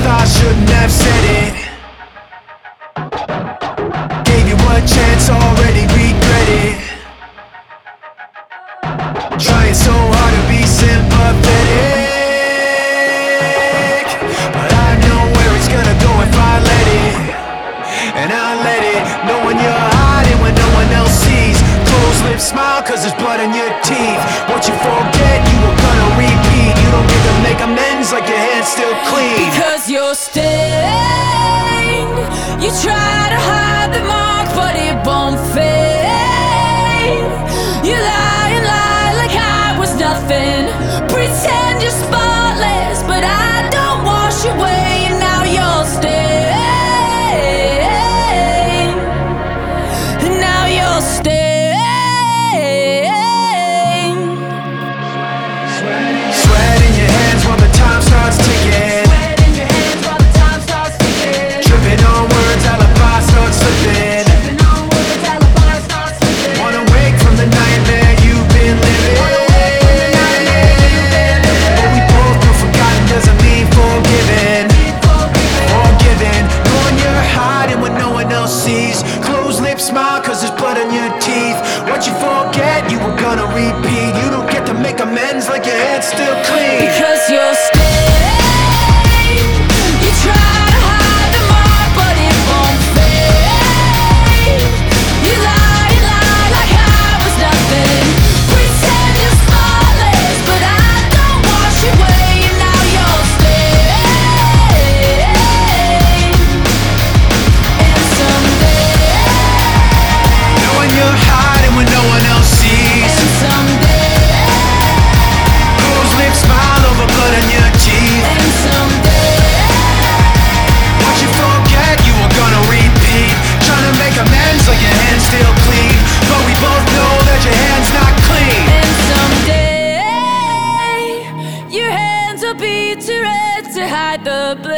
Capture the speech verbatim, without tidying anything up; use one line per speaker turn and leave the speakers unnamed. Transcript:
I shouldn't have said it. Gave you a chance, already regret it. Trying so hard to be sympathetic, but I know where it's gonna go if I let it. And I let it, knowing you're hiding when no one else sees. Closed lips, smile cause there's blood in your teeth. What you forget, you are gonna repeat. You don't get to make amends like your hand's still clean.
Because you're stained. You try to hide the mark but it won't fade. You lie and lie like I was nothing. Pretend you're spotless but I don't wash away. And now you're stained. And now you're stained.
Sweat in your hands while the time starts ticking.
Sweat in your hands while the time starts ticking.
Tripping on words, alibi starts slipping.
Tripping on words, alibi starts slipping.
Wanna wake from the nightmare you've been living. But we both know forgotten doesn't mean forgiven. Forgiven, knowing you're hiding when no one else sees. Closed lips, smile cause there's blood in your teeth. What you forget, you were gonna repeat. You don't get to make amends like your head's still clean.
Because you're stained. You try to hide the mark but it won't fade. You lie and lie like I was nothing. Pretend you're spotless but I don't wash away. And now you're stained. And someday,
Knowing you're hiding when no one else sees.
and someday,
Closed lips, smile over blood in your teeth.
and someday,
What you forget, you were gonna repeat. Trying to make amends like your hand's still clean. But we both know that your hand's not clean.
and someday, your hands will be too red to hide the blame.